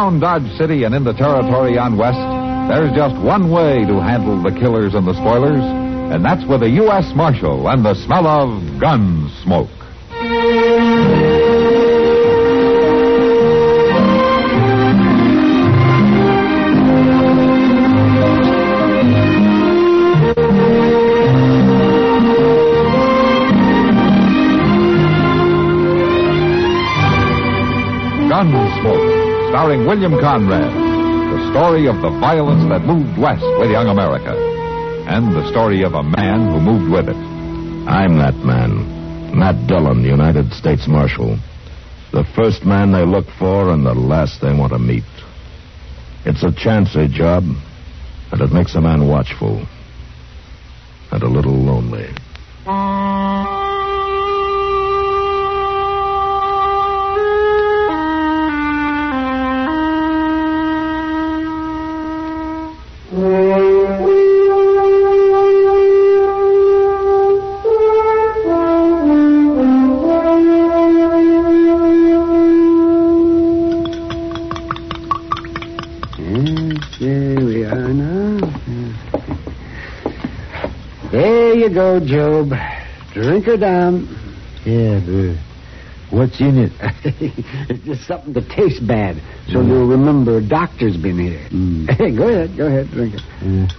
around Dodge City and in the territory on West, there's just one way to handle the killers and the spoilers, and that's with a U.S. Marshal and the smell of gun smoke. Gunsmoke, starring William Conrad. The story of the violence that moved west with young America. And the story of a man who moved with it. I'm that man. Matt Dillon, United States Marshal. The first man they look for and the last they want to meet. It's a chancy job, and it makes a man watchful. And a little lonely. Go, Job. Drink her down. Yeah, what's in it? It's just something that tastes bad, so you'll remember a doctor's been here. Hey, go ahead, drink it.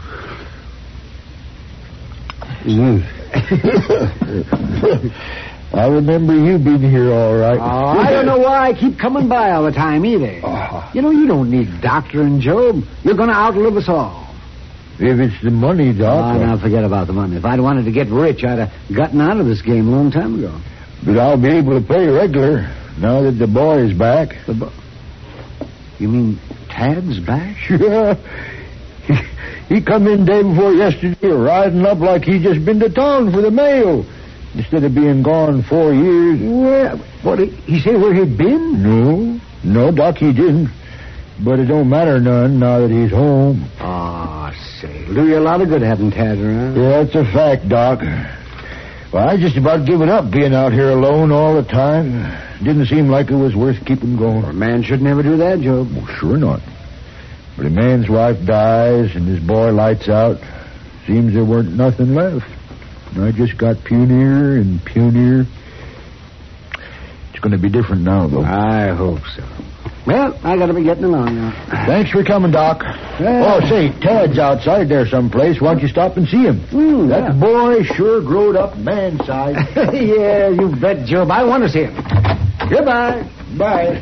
I remember you being here all right. Oh, I don't know why I keep coming by all the time either. You know, you don't need doctoring, Job. You're going to outlive us all. If it's the money, Doc. Oh, now forget about the money. If I'd wanted to get rich, I'd have gotten out of this game a long time ago. But I'll be able to pay regular now that the boy is back. You mean Tad's back? Sure. He come in day before yesterday riding up like he just been to town for the mail instead of being gone 4 years. Well, what, he say where he'd been? No, Doc, he didn't. But it don't matter none now that he's home. Oh, say, it'll do you a lot of good having Tad around. Yeah, that's a fact, Doc. Well, I just about given up being out here alone all the time. Didn't seem like it was worth keeping going. A man should never do that, Job. Well, sure not. But a man's wife dies and his boy lights out. Seems there weren't nothing left. And I just got punier and punier. It's going to be different now, though. I hope so. Well, I got to be getting along now. Thanks for coming, Doc. Oh, say, Tad's outside there someplace. Why don't you stop and see him? That boy sure growed up man-sized. Yeah, you bet, Job. I want to see him. Goodbye. Bye.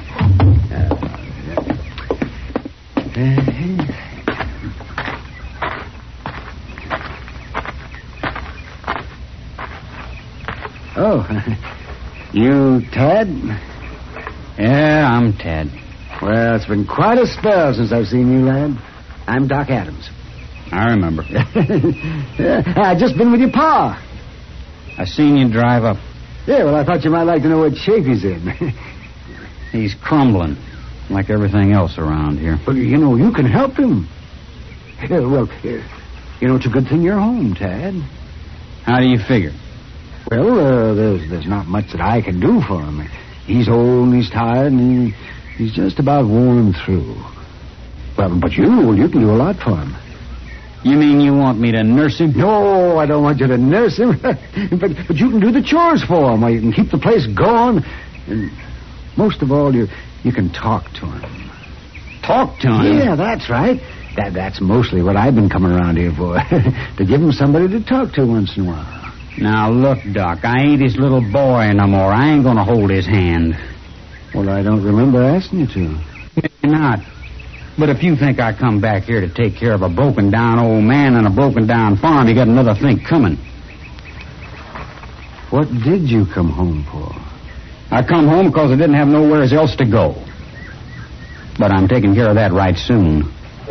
Oh, you Tad? Yeah, I'm Tad. Well, it's been quite a spell since I've seen you, lad. I'm Doc Adams. I remember. I just been with your pa. I seen you drive up. Yeah, well, I thought you might like to know what shape he's in. He's crumbling, like everything else around here. Well, you know, you can help him. Yeah, well, you know, it's a good thing you're home, Tad. How do you figure? Well, there's not much that I can do for him. He's old and he's tired and he's just about worn through. Well, but you can do a lot for him. You mean you want me to nurse him? No, I don't want you to nurse him. but you can do the chores for him. Or you can keep the place going. And most of all, you can talk to him. Talk to him? Yeah, that's right. That's mostly what I've been coming around here for. To give him somebody to talk to once in a while. Now, look, Doc, I ain't his little boy no more. I ain't going to hold his hand. Well, I don't remember asking you to. Maybe not. But if you think I come back here to take care of a broken-down old man and a broken-down farm, you got another thing coming. What did you come home for? I come home because I didn't have nowhere else to go. But I'm taking care of that right soon.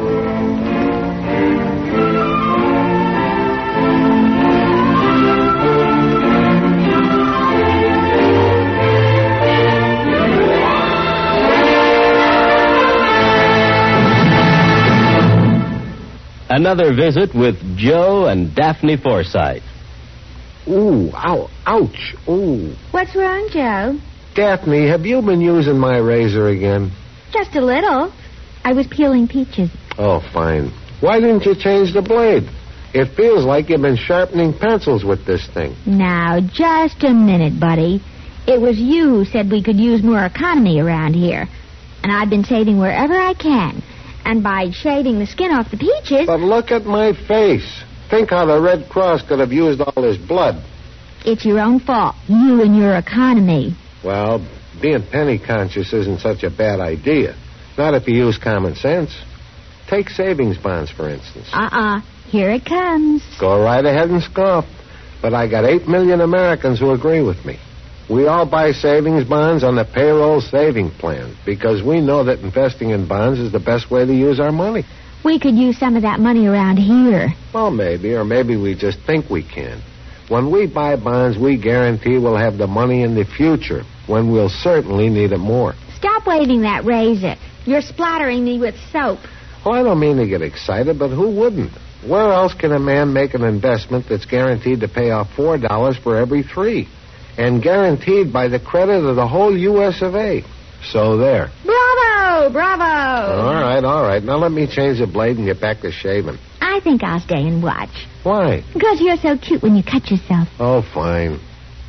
Another visit with Joe and Daphne Forsythe. Ooh, ow, ouch, ooh. What's wrong, Joe? Daphne, have you been using my razor again? Just a little. I was peeling peaches. Oh, fine. Why didn't you change the blade? It feels like you've been sharpening pencils with this thing. Now, just a minute, buddy. It was you who said we could use more economy around here. And I've been saving wherever I can. And by shaving the skin off the peaches... But look at my face. Think how the Red Cross could have used all this blood. It's your own fault. You and your economy. Well, being penny conscious isn't such a bad idea. Not if you use common sense. Take savings bonds, for instance. Here it comes. Go right ahead and scoff. But I got 8 million Americans who agree with me. We all buy savings bonds on the payroll saving plan because we know that investing in bonds is the best way to use our money. We could use some of that money around here. Well, maybe, or maybe we just think we can. When we buy bonds, we guarantee we'll have the money in the future, when we'll certainly need it more. Stop waving that razor. You're splattering me with soap. Oh, I don't mean to get excited, but who wouldn't? Where else can a man make an investment that's guaranteed to pay off $4 for every 3? And guaranteed by the credit of the whole U.S. of A. So there. Bravo! Bravo! All right. Now let me change the blade and get back to shaving. I think I'll stay and watch. Why? Because you're so cute when you cut yourself. Oh, fine.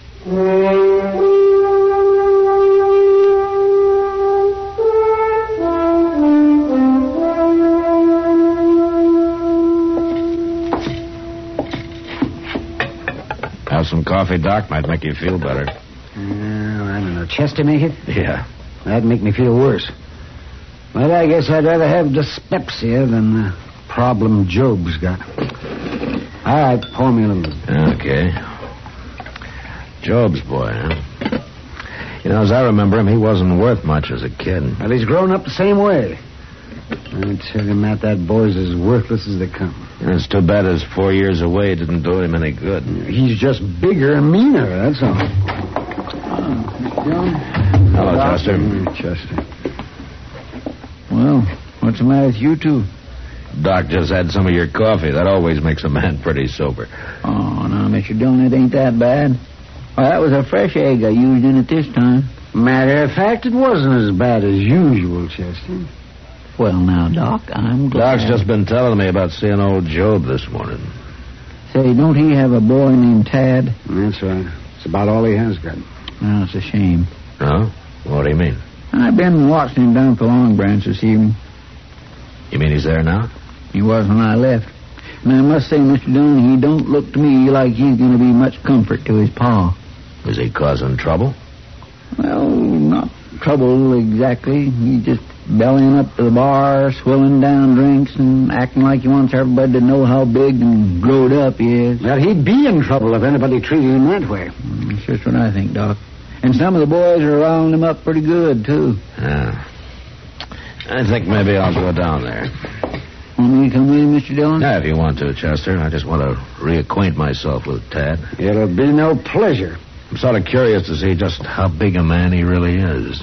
Have some coffee, Doc? Might make you feel better. I don't know. Chester make it? Yeah. That'd make me feel worse. But I guess I'd rather have dyspepsia than the problem Job's got. All right, pour me a little bit. Okay. Job's boy, huh? You know, as I remember him, he wasn't worth much as a kid. Well, he's grown up the same way. I tell you, Matt, that boy's as worthless as they come. And it's too bad his 4 years away didn't do him any good. He's just bigger and meaner, that's all. Hello, Chester. Chester. Well, what's the matter with you two? Doc just had some of your coffee. That always makes a man pretty sober. Oh, now, Mr. Dillon, it ain't that bad. Well, that was a fresh egg I used in it this time. Matter of fact, it wasn't as bad as usual, Chester. Well, now, Doc, I'm glad. Doc's just been telling me about seeing old Job this morning. Say, don't he have a boy named Tad? That's right. It's about all he has got. Well, it's a shame. No? What do you mean? I've been watching him down at the Long Branch this evening. You mean he's there now? He was when I left. And I must say, Mr. Dillon, he don't look to me like he's going to be much comfort to his pa. Is he causing trouble? Well, not trouble exactly. He's just bellying up to the bar, swilling down drinks, and acting like he wants everybody to know how big and growed up he is. Well, he'd be in trouble if anybody treated him that way. That's just what I think, Doc. And some of the boys are riling him up pretty good, too. Yeah. I think maybe I'll go down there. Want me to come with you, Mr. Dillon? Yeah, if you want to, Chester. I just want to reacquaint myself with Tad. It'll be no pleasure. I'm sort of curious to see just how big a man he really is.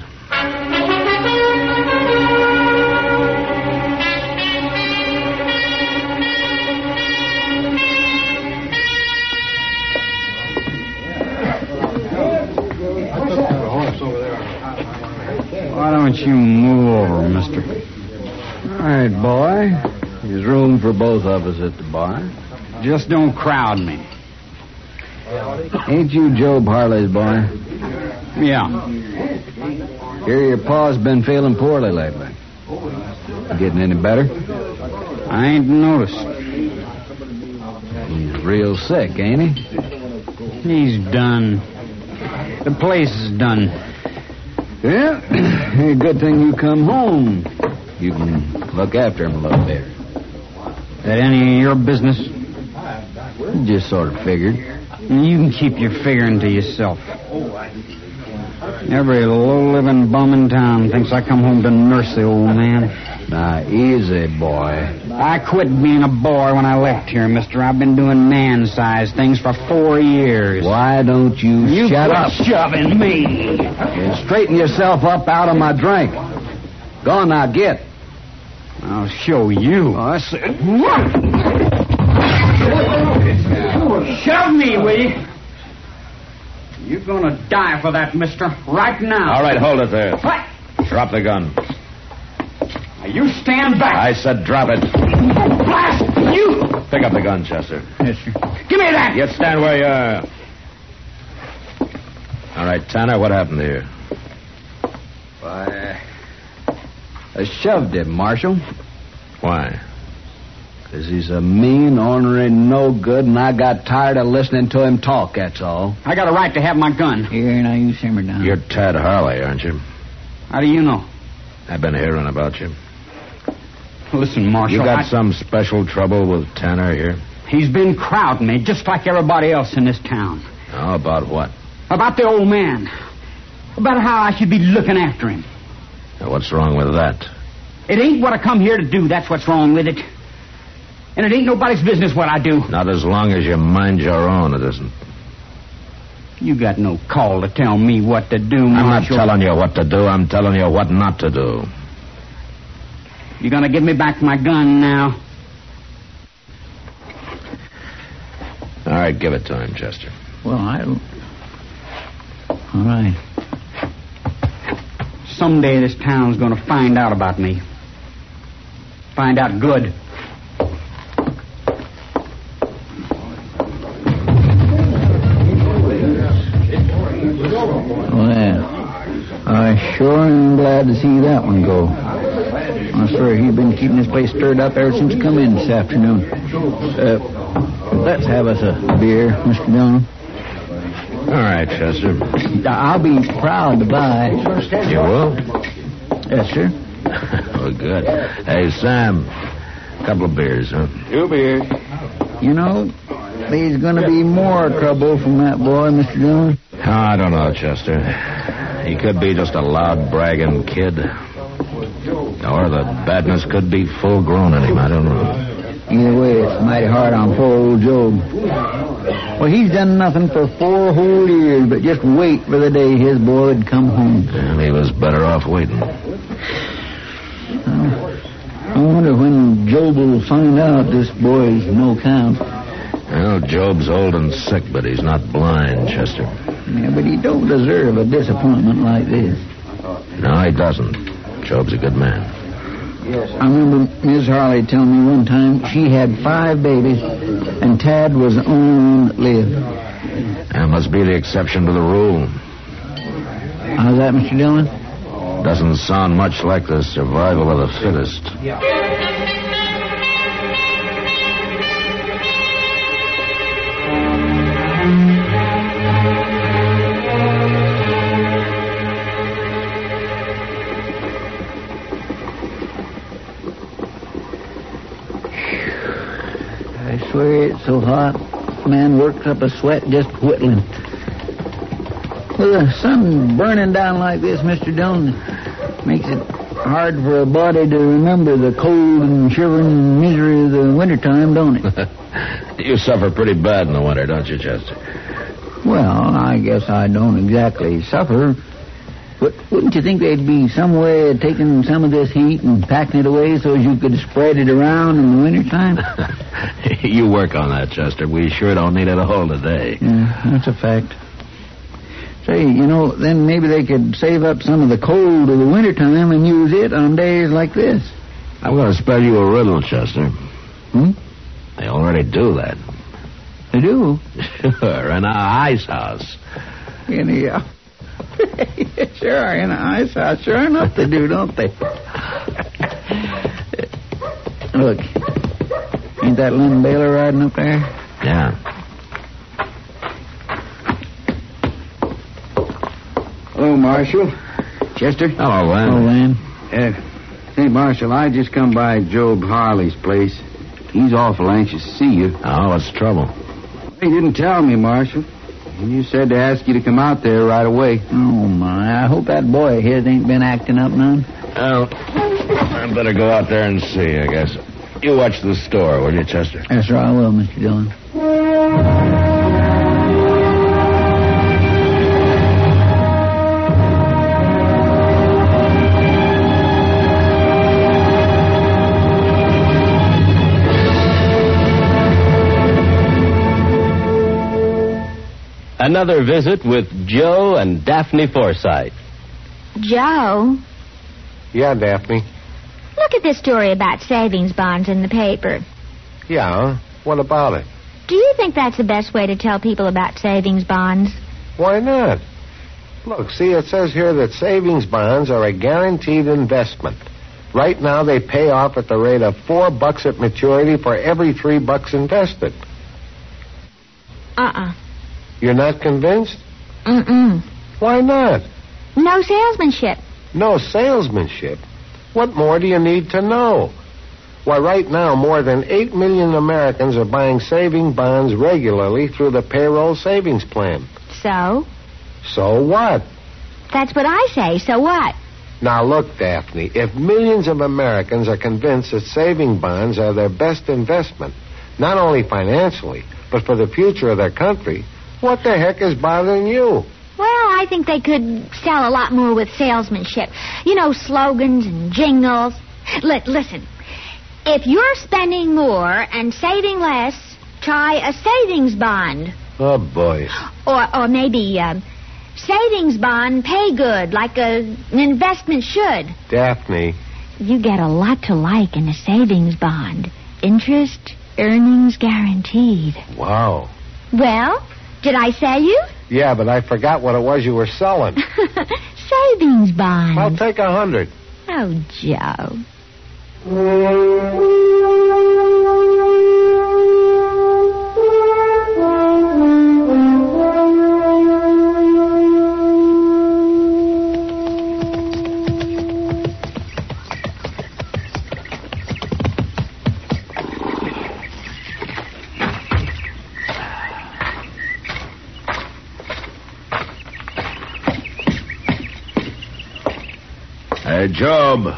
Why don't you move over, mister? All right, boy. There's room for both of us at the bar. Just don't crowd me. Ain't you Job Harley's boy? Yeah. Hear your pa's been feeling poorly lately. Getting any better? I ain't noticed. He's real sick, ain't he? He's done. The place is done. Yeah. Good thing you come home. You can look after him a little bit. That any of your business? Just sort of figured. You can keep your figuring to yourself. Every low-living bum in town thinks I come home to nurse the old man. Now, easy, boy. I quit being a boy when I left here, mister. I've been doing man-sized things for 4 years. Why don't you shut quit up? shoving me. And straighten yourself up out of my drink. Go on now, get. I'll show you. Oh, I said... Shove me, will you? You're gonna die for that, mister. Right now. All right, hold it there. What? Drop the gun. You stand back. I said drop it. Blast you! Pick up the gun, Chester. Yes, sir. Give me that! You stand where you are. All right, Tanner, what happened here? Why, I shoved him, Marshal. Why? Because he's a mean, ornery, no good, and I got tired of listening to him talk, that's all. I got a right to have my gun. Here, now you simmer down. You're Tad Harley, aren't you? How do you know? I've been hearing about you. Listen, Marshal. You got some special trouble with Tanner here? He's been crowding me, just like everybody else in this town. Oh, about what? About the old man. About how I should be looking after him. Now, what's wrong with that? It ain't what I come here to do, that's what's wrong with it. And it ain't nobody's business what I do. Not as long as you mind your own, it isn't. You got no call to tell me what to do, I'm not Marshal. telling you what to do. I'm telling you what not to do. You gonna give me back my gun now? All right, give it to him, Chester. Well, I don't... All right. Someday this town's gonna find out about me. Find out good. Well, I sure am glad to see that one go. I swear he's been keeping this place stirred up ever since he come in this afternoon. Let's have us a beer, Mr. Dillon. All right, Chester. I'll be proud to buy. You will? Yes, sir. Oh, good. Hey, Sam, a couple of beers, huh? 2 beers. You know, there's going to be more trouble from that boy, Mr. Dillon. Oh, I don't know, Chester. He could be just a loud, bragging kid. Or the badness could be full-grown in him. I don't know. Either way, it's mighty hard on poor old Job. Well, he's done nothing for 4 whole years, but just wait for the day his boy would come home. And he was better off waiting. I wonder when Job will find out this boy's no count. Well, Job's old and sick, but he's not blind, Chester. Yeah, but he don't deserve a disappointment like this. No, he doesn't. Job's a good man. I remember Miss Harley telling me one time she had 5 babies, and Tad was the only one that lived. That must be the exception to the rule. How's that, Mr. Dillon? Doesn't sound much like the survival of the fittest. I swear it's so hot, man works up a sweat just whittling. With the sun burning down like this, Mr. Dillon, makes it hard for a body to remember the cold and shivering misery of the wintertime, don't it? You suffer pretty bad in the winter, don't you, Chester? Well, I guess I don't exactly suffer. But wouldn't you think there'd be some way of taking some of this heat and packing it away so as you could spread it around in the wintertime? You work on that, Chester. We sure don't need it all today. Yeah, that's a fact. Say, you know, then maybe they could save up some of the cold of the wintertime and use it on days like this. I'm going to spell you a riddle, Chester. Hmm? They already do that. They do? Sure, in our ice house. In the... Sure, in the ice house. Sure enough they do, don't they? Look, ain't that Lynn Baylor riding up there? Yeah. Hello, Marshal. Chester? Hello, Len. Oh, Lynn. Hey, Marshal, I just come by Job Harley's place. He's awful anxious to see you. Oh, what's the trouble? He didn't tell me, Marshal. You said to ask you to come out there right away. Oh, my. I hope that boy of his ain't been acting up none. Well, I better go out there and see, I guess. You watch the store, will you, Chester? Yes, sir, I will, Mr. Dillon. Another visit with Joe and Daphne Forsythe. Joe? Yeah, Daphne. Look at this story about savings bonds in the paper. Yeah, what about it? Do you think that's the best way to tell people about savings bonds? Why not? Look, see, it says here that savings bonds are a guaranteed investment. Right now, they pay off at the rate of $4 at maturity for every $3 invested. You're not convinced? Why not? No salesmanship. No salesmanship? What more do you need to know? Why, right now, more than 8 million Americans are buying saving bonds regularly through the payroll savings plan. So? So what? That's what I say. So what? Now, look, Daphne, if millions of Americans are convinced that saving bonds are their best investment, not only financially, but for the future of their country, what the heck is bothering you? Well, I think they could sell a lot more with salesmanship. You know, slogans and jingles. Listen, if you're spending more and saving less, try a savings bond. Oh, boy. Or maybe savings bond pay good, like an investment should. Daphne. You get a lot to like in a savings bond. Interest, earnings guaranteed. Wow. Well, did I sell you? Yeah, but I forgot what it was you were selling. Savings bonds. I'll take 100. Oh, Joe. Hey, Job.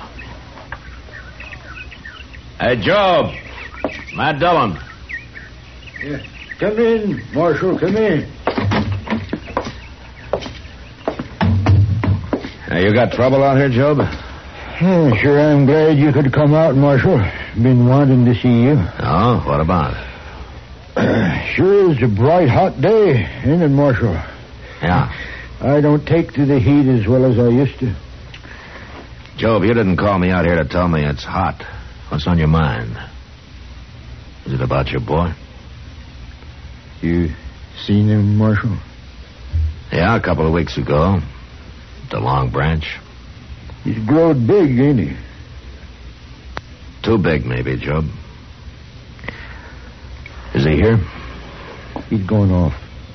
Hey, Job. Matt Dillon. Yeah. Come in, Marshal, come in. Hey, you got trouble out here, Job? Yeah, sure, I'm glad you could come out, Marshal. Been wanting to see you. Oh, what about it? Sure is a bright, hot day, ain't it, Marshal? Yeah. I don't take to the heat as well as I used to. Job, you didn't call me out here to tell me it's hot. What's on your mind? Is it about your boy? You seen him, Marshal? Yeah, a couple of weeks ago. At the Long Branch. He's growed big, ain't he? Too big, maybe, Job. Is he here? He's going off.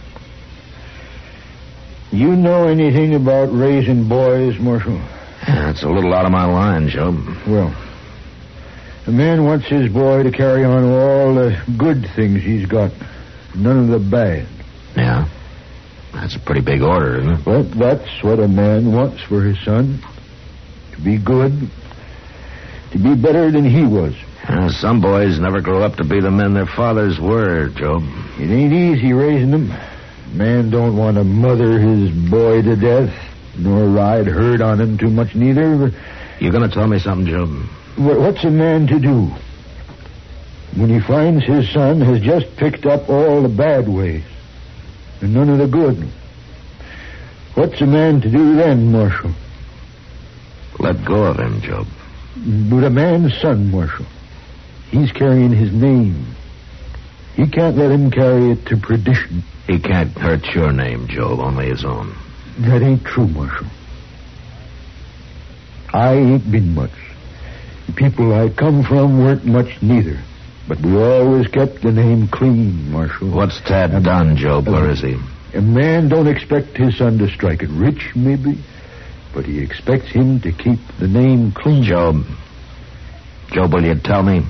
You know anything about raising boys, Marshal? Yeah, it's a little out of my line, Job. Well, a man wants his boy to carry on all the good things he's got, none of the bad. Yeah? That's a pretty big order, isn't it? But that's what a man wants for his son. To be good. To be better than he was. Yeah, some boys never grow up to be the men their fathers were, Job. It ain't easy raising them. Man don't want to mother his boy to death, nor ride herd on him too much neither. You gonna tell me something, Job? What's a man to do when he finds his son has just picked up all the bad ways and none of the good? What's a man to do then, Marshal? Let go of him, Job. But a man's son, Marshal, he's carrying his name. He can't let him carry it to perdition. He can't hurt your name, Job, only his own. That ain't true, Marshal. I ain't been much. The people I come from weren't much neither. But we always kept the name clean, Marshal. What's Tad done, Job? Where is he? A man don't expect his son to strike it rich, maybe, but he expects him to keep the name clean. Job, will you tell me?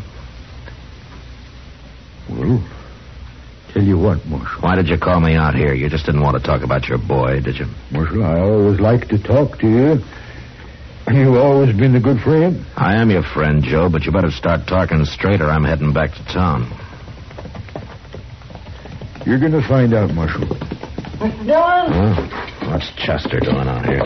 Well, tell you what, Marshal. Why did you call me out here? You just didn't want to talk about your boy, did you? Marshal, I always like to talk to you. You've always been a good friend. I am your friend, Joe, but you better start talking straight or I'm heading back to town. You're going to find out, Marshal. Mr. Dillon? Oh, what's Chester doing out here?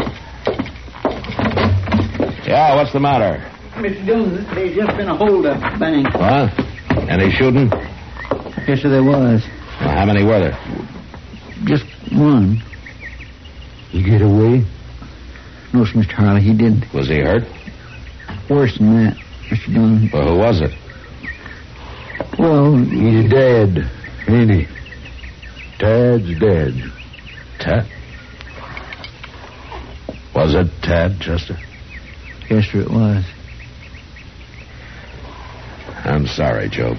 Yeah, what's the matter? Mr. Dillon, there's just been a hold-up at the bank. What? Any shooting? Yes, sir, there was. Well, how many were there? Just one. You get away? No, sir, Mr. Harley, he didn't. Was he hurt? worse than that, Mr. Dillon. Well, who was it? Well, He's dead, ain't he? Tad's dead. Tad? Was it Tad, Chester? yes, sir, it was. I'm sorry, Joe.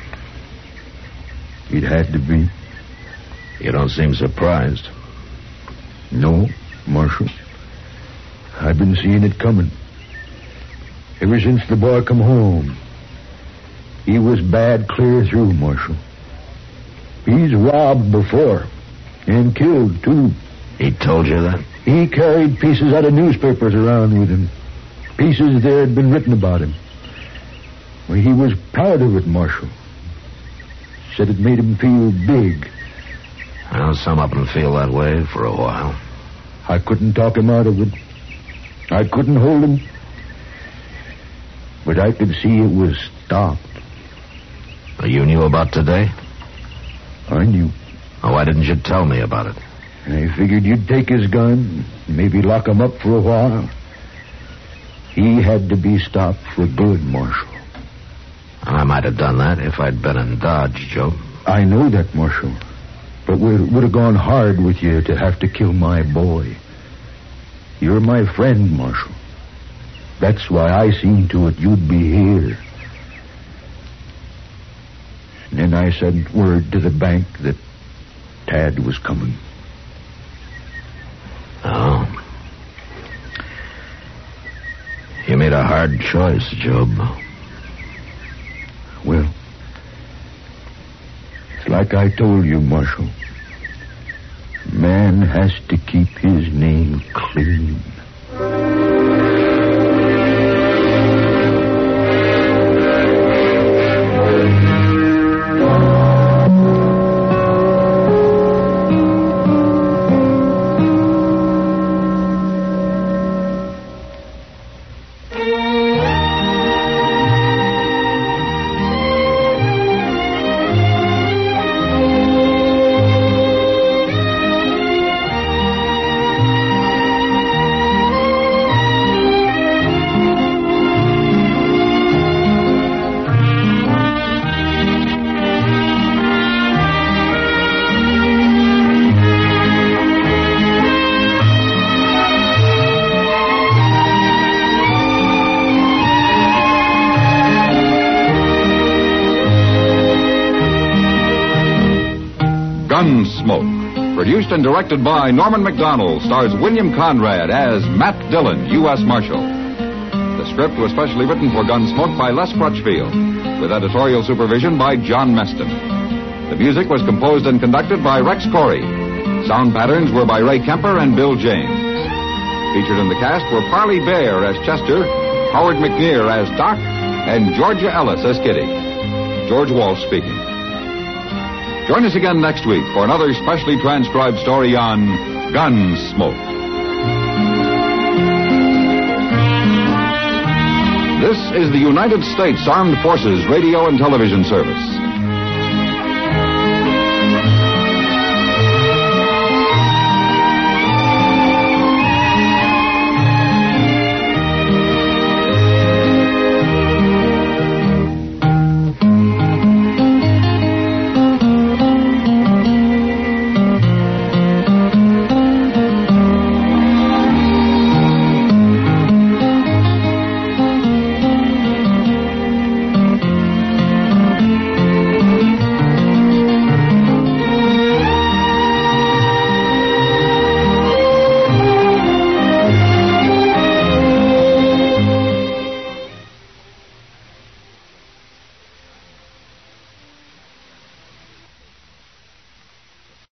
It had to be. You don't seem surprised. No, Marshal. I've been seeing it coming. Ever since the boy come home. He was bad clear through, Marshal. He's robbed before. And killed, too. He told you that? He carried pieces out of newspapers around with him. Pieces there had been written about him. Well, he was proud of it, Marshal. Said it made him feel big. Well, some of them feel that way for a while. I couldn't talk him out of it. I couldn't hold him. But I could see it was stopped. You knew about today? I knew. Oh, why didn't you tell me about it? I figured you'd take his gun, maybe lock him up for a while. He had to be stopped for good, Marshal. I might have done that if I'd been in Dodge, Joe. I know that, Marshal. But it would have gone hard with you to have to kill my boy. You're my friend, Marshal. That's why I seen to it you'd be here. And then I sent word to the bank that Tad was coming. Oh. You made a hard choice, Job. Well, it's like I told you, Marshal. Man has to keep his name clean. Gunsmoke, produced and directed by Norman Macdonald, stars William Conrad as Matt Dillon, U.S. Marshal. The script was specially written for Gunsmoke by Les Crutchfield, with editorial supervision by John Meston. The music was composed and conducted by Rex Corey. Sound patterns were by Ray Kemper and Bill James. Featured in the cast were Parley Bear as Chester, Howard McNear as Doc, and Georgia Ellis as Kitty. George Walsh speaking. Join us again next week for another specially transcribed story on Gunsmoke. This is the United States Armed Forces Radio and Television Service.